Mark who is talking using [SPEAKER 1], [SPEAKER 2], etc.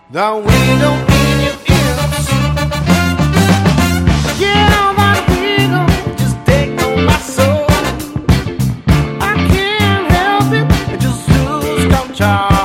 [SPEAKER 1] the window in your ears. Yeah, that wiggle just take on my soul. I can't help it, I just lose control.